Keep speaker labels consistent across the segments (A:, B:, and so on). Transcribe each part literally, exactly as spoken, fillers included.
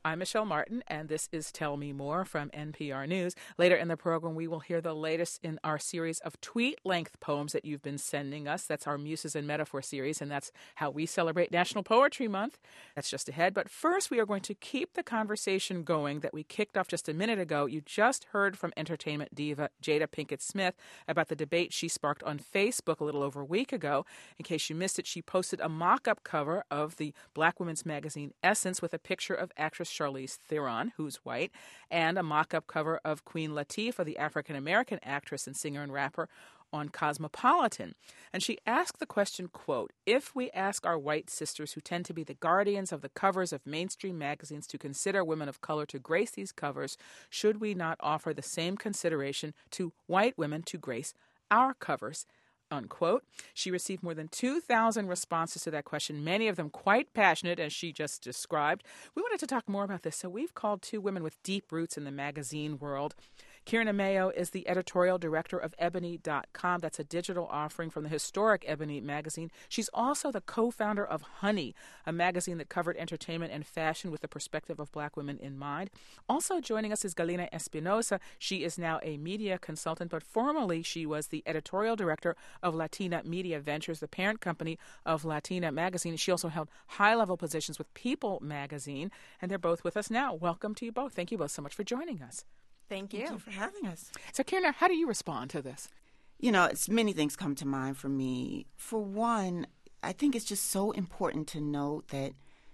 A: I'm Michelle Martin, and this is Tell Me More from N P R News. Later in the program, we will hear the latest in our series of tweet-length poems that you've been sending us. That's our Muses and Metaphor series, and that's how we celebrate National Poetry Month. That's just ahead. But first, we are going to keep the conversation going that we kicked off just a minute ago. You just heard from entertainment diva Jada Pinkett Smith about the debate she sparked on Facebook a little over a week ago. In case you missed it, she posted a mock-up cover of the Black women's magazine Essence with a picture of actress Charlize Theron, who's white, and a mock-up cover of Queen Latifah, the African-American actress and singer and rapper, on Cosmopolitan. And she asked the question, quote, if we ask our white sisters who tend to be the guardians of the covers of mainstream magazines to consider women of color to grace these covers, should we not offer the same consideration to white women to grace our covers? Unquote. She received more than two thousand responses to that question, many of them quite passionate, as she just described. We wanted to talk more about this, so we've called two women with deep roots in the magazine world. Kierna Mayo is the editorial director of Ebony dot com. That's a digital offering from the historic Ebony magazine. She's also the co-founder of Honey, a magazine that covered entertainment and fashion with the perspective of Black women in mind. Also joining us is Galina Espinosa. She is now a media consultant, but formerly she was the editorial director of Latina Media Ventures, the parent company of Latina Magazine. She also held high-level positions with People Magazine, and they're both with us now. Welcome to you both. Thank you both so much for joining us.
B: Thank you.
C: Thank you for having us.
A: So, Kierna, how do you respond to this?
C: You know, it's many things come to mind for me. For one, I think it's just so important to note that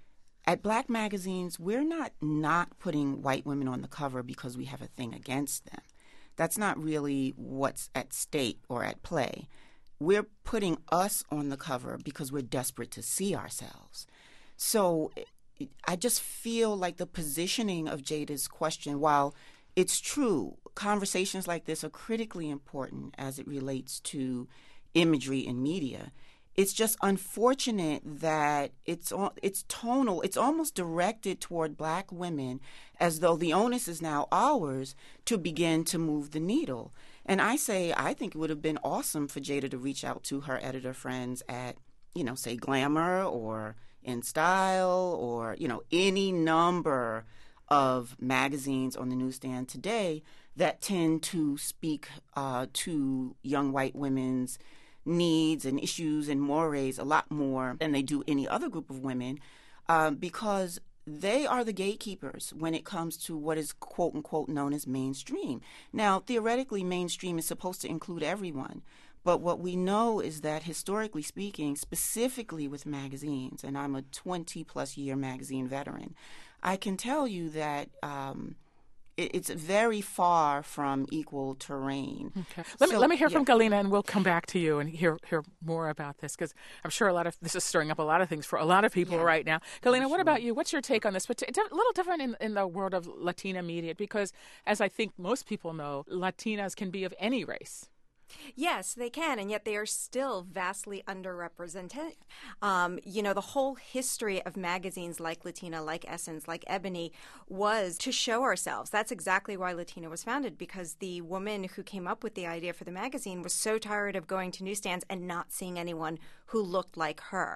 C: at Black magazines, we're not not putting white women on the cover because we have a thing against them. That's not really what's at stake or at play. We're putting us on the cover because we're desperate to see ourselves. So I just feel like the positioning of Jada's question, while it's true, conversations like this are critically important as it relates to imagery in media. It's just unfortunate that it's it's tonal. It's almost directed toward Black women as though the onus is now ours to begin to move the needle. And I say I think it would have been awesome for Jada to reach out to her editor friends at, you know, say Glamour or In Style or, you know, any number of magazines on the newsstand today that tend to speak uh, to young white women's needs and issues and mores a lot more than they do any other group of women uh, because they are the gatekeepers when it comes to what is quote-unquote known as mainstream. Now, theoretically, mainstream is supposed to include everyone. But what we know is that historically speaking, specifically with magazines, and I'm a twenty-plus year magazine veteran, I can tell you that um, it, it's very far from equal terrain.
A: Okay. Let
C: so,
A: me let me hear
C: yeah.
A: from Galina, and we'll come back to you and hear hear more about this, because I'm sure a lot of this is stirring up a lot of things for a lot of people
C: Yeah.
A: right now. Galina,
C: I'm
A: what
C: sure.
A: about you? What's your take on this? But it's a little different in, in the world of Latina media, because as I think most people know, Latinas can be of any race.
B: Yes, they can, and yet they are still vastly underrepresented. Um, you know, the whole history of magazines like Latina, like Essence, like Ebony was to show ourselves. That's exactly why Latina was founded, because the woman who came up with the idea for the magazine was so tired of going to newsstands and not seeing anyone who looked like her.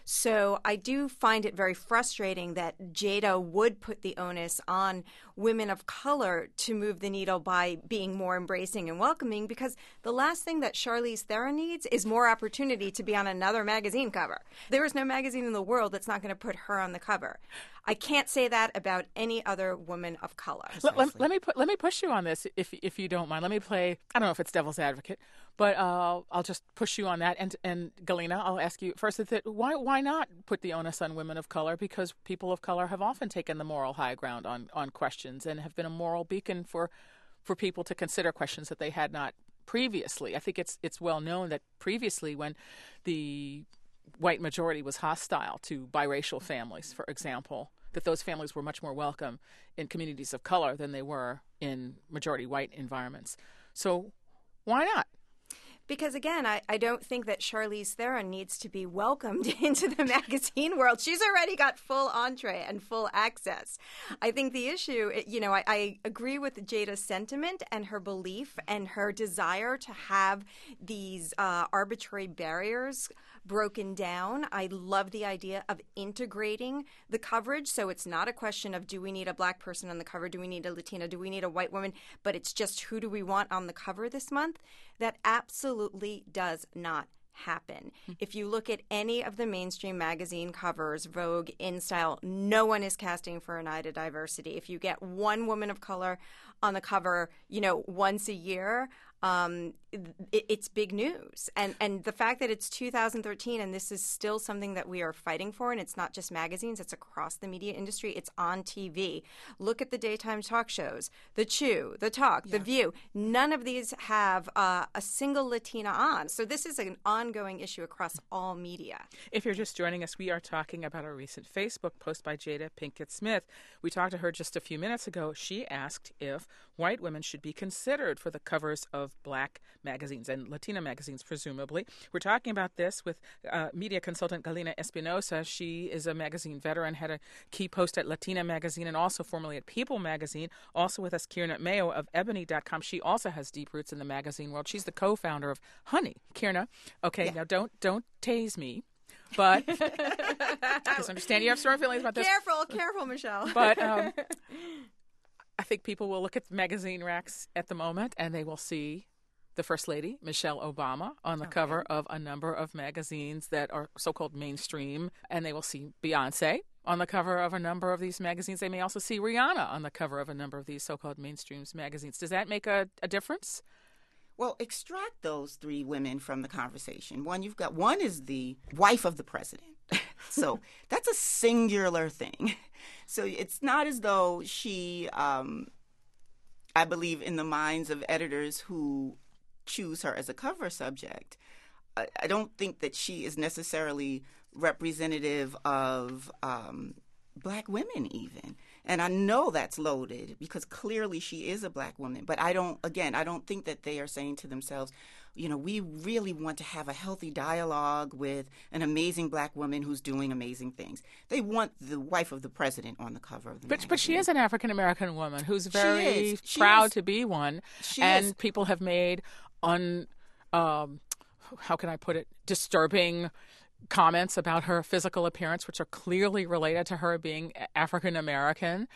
B: So I do find it very frustrating that Jada would put the onus on women of color to move the needle by being more embracing and welcoming, because the last thing that Charlize Theron needs is more opportunity to be on another magazine cover. There is no magazine in the world that's not going to put her on the cover. I can't say that about any other woman of color.
A: Let, let, let me put, let me push you on this, if if you don't mind. Let me play. I don't know if it's devil's advocate, but uh, I'll just push you on that. And and Galina, I'll ask you first. That why why not put the onus on women of color? Because people of color have often taken the moral high ground on on questions and have been a moral beacon for for people to consider questions that they had not previously. I think it's it's well known that previously, when the white majority was hostile to biracial families, for example, that those families were much more welcome in communities of color than they were in majority white environments. So why not?
B: Because, again, I, I don't think that Charlize Theron needs to be welcomed into the magazine world. She's already got full entree and full access. I think the issue, you know, I, I agree with Jada's sentiment and her belief and her desire to have these uh, arbitrary barriers broken down. I love the idea of integrating the coverage. So it's not a question of, do we need a Black person on the cover? Do we need a Latina? Do we need a white woman? But it's just, who do we want on the cover this month? That absolutely does not happen. If you look at any of the mainstream magazine covers, Vogue, InStyle, no one is casting for an eye to diversity. If you get one woman of color on the cover, you know, once a year, um, it, it's big news. And and the fact that it's two thousand thirteen and this is still something that we are fighting for, and it's not just magazines, it's across the media industry, it's on T V. Look at the daytime talk shows, The Chew, The Talk, yeah. The View. None of these have uh, a single Latina on. So this is an ongoing issue across all media.
A: If you're just joining us, we are talking about a recent Facebook post by Jada Pinkett Smith. We talked to her just a few minutes ago. She asked if white women should be considered for the covers of Black magazines and Latina magazines, presumably. We're talking about this with uh, media consultant Galina Espinosa. She is a magazine veteran, had a key post at Latina Magazine and also formerly at People Magazine. Also with us, Kierna Mayo of Ebony dot com. She also has deep roots in the magazine world. She's the co-founder of Honey. Kierna, okay, yeah. now don't don't tase me. But I understand you have strong feelings about this.
B: Careful, careful, Michelle.
A: But um, I think people will look at the magazine racks at the moment and they will see the First Lady, Michelle Obama, on the okay. cover of a number of magazines that are so-called mainstream. And they will see Beyonce on the cover of a number of these magazines. They may also see Rihanna on the cover of a number of these so-called mainstream magazines. Does that make a, a difference?
C: Well, extract those three women from the conversation. One, you've got one is the wife of the president. So that's a singular thing. So it's not as though she, um, I believe, in the minds of editors who choose her as a cover subject, I, I don't think that she is necessarily representative of um, Black women even. And I know that's loaded because clearly she is a Black woman. But I don't, again, I don't think that they are saying to themselves, you know, we really want to have a healthy dialogue with an amazing Black woman who's doing amazing things. They want the wife of the president on the cover of the
A: but,
C: magazine.
A: But she is an African-American woman who's very
C: she she
A: proud
C: is.
A: to be one.
C: She
A: and
C: is.
A: People have made, un, um, how can I put it, disturbing comments about her physical appearance, which are clearly related to her being African American.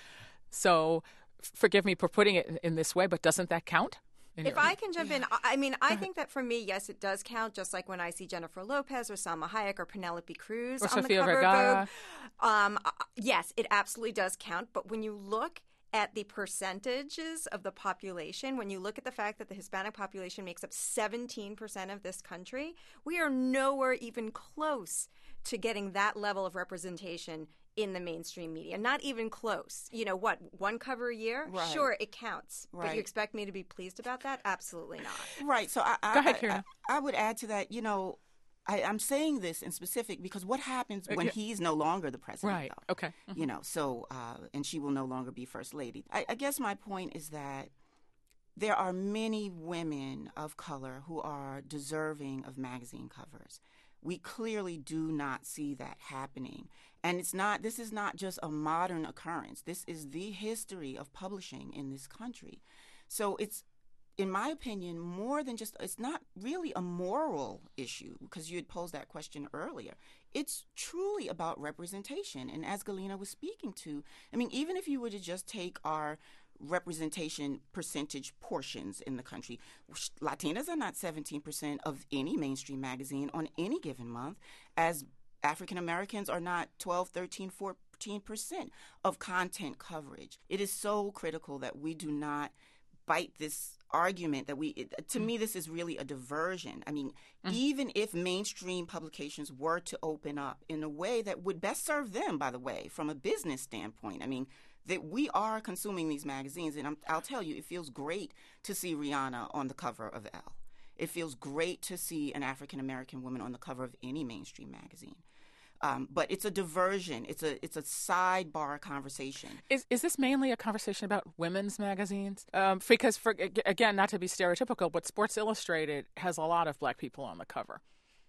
A: So forgive me for putting it in this way, but doesn't that count?
B: If I can jump in, I mean, I think that for me, yes, it does count, just like when I see Jennifer Lopez or Salma Hayek or Penelope Cruz
A: or
B: on
A: Sofia
B: the cover
A: Vergara.
B: of Vogue. Um, yes, it absolutely does count. But when you look at the percentages of the population, when you look at the fact that the Hispanic population makes up seventeen percent of this country, we are nowhere even close to getting that level of representation in the mainstream media. Not even close. You know what? One cover a year?
C: Right.
B: Sure, it counts.
C: Right.
B: But you expect me to be pleased about that? Absolutely not.
C: Right. So I, I,
A: Go ahead,
C: I,
A: Kierna.
C: I, I would add to that, you know, I, I'm saying this in specific because what happens when
A: yeah.
C: he's no longer the president?
A: Right.
C: Though?
A: Okay. Mm-hmm.
C: You know, so, uh, and she will no longer be First Lady. I, I guess my point is that there are many women of color who are deserving of magazine covers. We clearly do not see that happening. And it's not, this is not just a modern occurrence. This is the history of publishing in this country. So it's, in my opinion, more than just, it's not really a moral issue, because you had posed that question earlier. It's truly about representation. And as Galina was speaking to, I mean, even if you were to just take our representation percentage portions in the country, Latinas are not seventeen percent of any mainstream magazine on any given month, as African Americans are not twelve, thirteen, fourteen percent of content coverage. It is so critical that we do not bite this argument that we, it, to mm. me, this is really a diversion. I mean, mm. even if mainstream publications were to open up in a way that would best serve them, by the way, from a business standpoint, I mean, that we are consuming these magazines, and I'm, I'll tell you, it feels great to see Rihanna on the cover of Elle. It feels great to see an African-American woman on the cover of any mainstream magazine. Um, but it's a diversion. It's a it's a sidebar conversation.
A: Is is this mainly a conversation about women's magazines? Um, because, for, again, not to be stereotypical, but Sports Illustrated has a lot of Black people on the cover.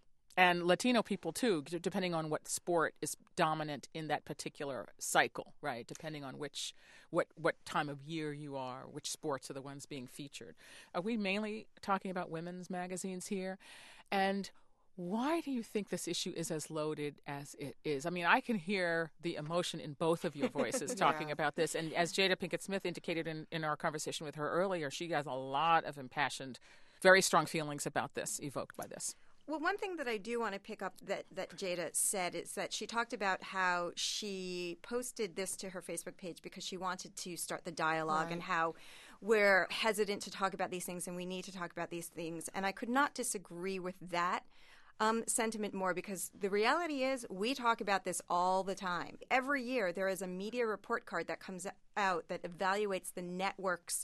A: And Latino people, too, depending on what sport is dominant in that particular cycle, right? Depending on which what, what time of year you are, which sports are the ones being featured. Are we mainly talking about women's magazines here? And Why do you think this issue is as loaded as it is? I mean, I can hear the emotion in both of your voices talking
C: Yeah.
A: about this. And as Jada Pinkett Smith indicated in, in our conversation with her earlier, she has a lot of impassioned, very strong feelings about this, evoked by this.
B: Well, one thing that I do want to pick up that, that Jada said is that she talked about how she posted this to her Facebook page because she wanted to start the dialogue
C: Right.
B: and how we're hesitant to talk about these things and we need to talk about these things. And I could not disagree with that um, sentiment more, because the reality is we talk about this all the time. Every year there is a media report card that comes out that evaluates the network's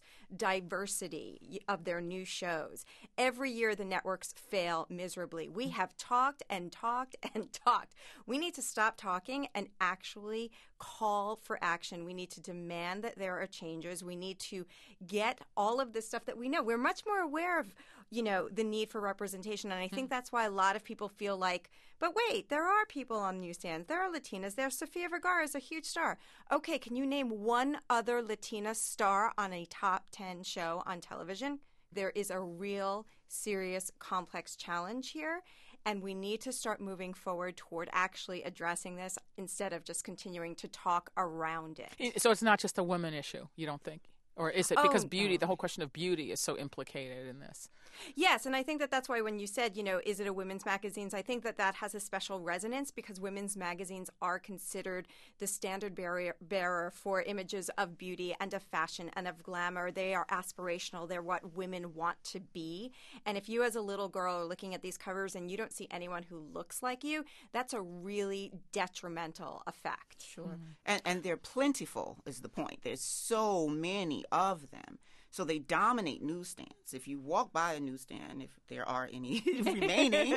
B: diversity of their new shows. Every year the networks fail miserably. We have talked and talked and talked. We need to stop talking and actually call for action. We need to demand that there are changes. We need to get all of this stuff that we know. We're much more aware of, you know, the need for representation. And I think that's why a lot of people feel like, but wait, there are people on newsstands. There are Latinas. There's Sofia Vergara is a huge star. Okay, can you name one other Latina star on a top ten show on television? There is a real, serious, complex challenge here, and we need to start moving forward toward actually addressing this instead of just continuing to talk around it.
A: So it's not just a women issue, you don't think? Or is it? Because
B: Oh,
A: beauty,
B: no.
A: the whole question of beauty is so implicated in this.
B: Yes, and I think that that's why when you said, you know, is it a women's magazines, I think that that has a special resonance because women's magazines are considered the standard bearer, bearer for images of beauty and of fashion and of glamour. They are aspirational. They're what women want to be. And if you as a little girl are looking at these covers and you don't see anyone who looks like you, that's a really detrimental effect.
C: Sure. And, and they're plentiful is the point. There's so many of them. So they dominate newsstands. If you walk by a newsstand, if there are any remaining,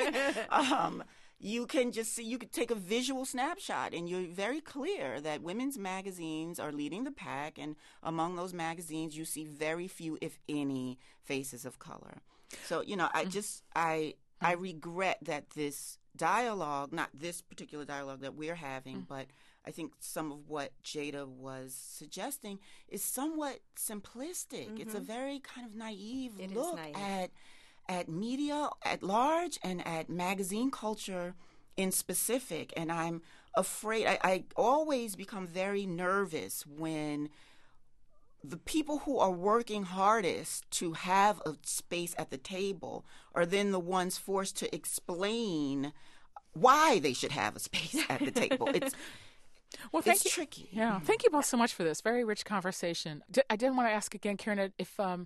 C: um, you can just see, you could take a visual snapshot and you're very clear that women's magazines are leading the pack. And among those magazines, you see very few, if any, faces of color. So, you know, I just, I, I regret that this dialogue, not this particular dialogue that we're having, but I think some of what Jada was suggesting is somewhat simplistic. Mm-hmm. It's a very kind of naive
B: It
C: look
B: is naive.
C: at at media at large and at magazine culture in specific. And I'm afraid, I, I always become very nervous when the people who are working hardest to have a space at the table are then the ones forced to explain why they should have a space at the table. It's
A: Well, thank
C: it's
A: you.
C: tricky.
A: Yeah, thank you both so much for this very rich conversation. D- I did want to ask again, Karen, if um,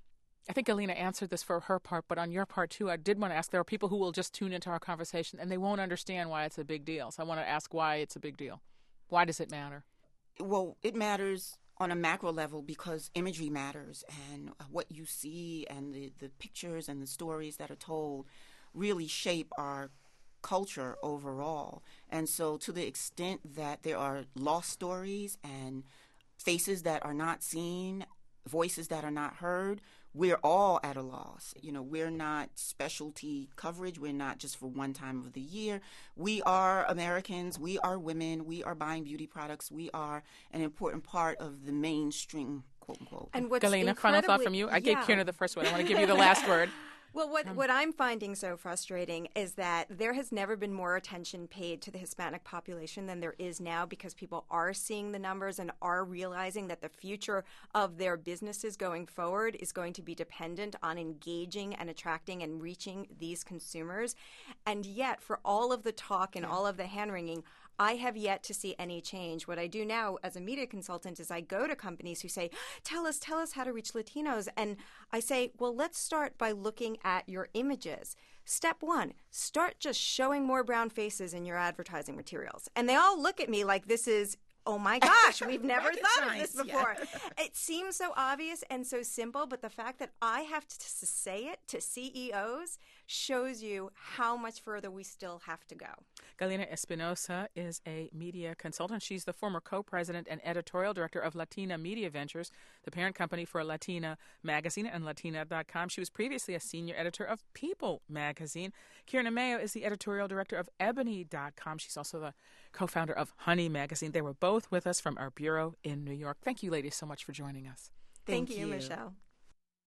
A: I think Alina answered this for her part, but on your part too, I did want to ask. There are people who will just tune into our conversation and they won't understand why it's a big deal. So I want to ask why it's a big deal. Why does it matter?
C: Well, it matters on a macro level because imagery matters, and what you see and the, the pictures and the stories that are told really shape our culture overall. And so to the extent that there are lost stories and faces that are not seen, voices that are not heard, we're all at a loss. You know, we're not specialty coverage. We're not just for one time of the year. We are Americans. We are women. We are buying beauty products. We are an important part of the mainstream, quote unquote.
B: And what's
A: Galina, final thought
B: incredibly-
A: from you? I
B: yeah.
A: gave Karen the first one. I want to give you the last word.
B: Well, what, what I'm finding so frustrating is that there has never been more attention paid to the Hispanic population than there is now, because people are seeing the numbers and are realizing that the future of their businesses going forward is going to be dependent on engaging and attracting and reaching these consumers. And yet, for all of the talk and all of the hand-wringing, I have yet to see any change. What I do now as a media consultant is I go to companies who say, tell us, tell us how to reach Latinos. And I say, well, let's start by looking at your images. Step one, start just showing more brown faces in your advertising materials. And they all look at me like this is, oh my gosh, we've never thought of this
C: science,
B: before. It seems so obvious and so simple, but the fact that I have to, to say it to C E Os shows you how much further we still have to go.
A: Galina Espinosa is a media consultant. She's the former co-president and editorial director of Latina Media Ventures, the parent company for Latina Magazine and Latina dot com. She was previously a senior editor of People Magazine. Karen Mayo is the editorial director of Ebony dot com. She's also the co-founder of Honey Magazine. They were both with us from our bureau in New York. Thank you, ladies, so much for joining us.
B: Thank,
C: Thank
B: you,
C: you.
B: Michelle.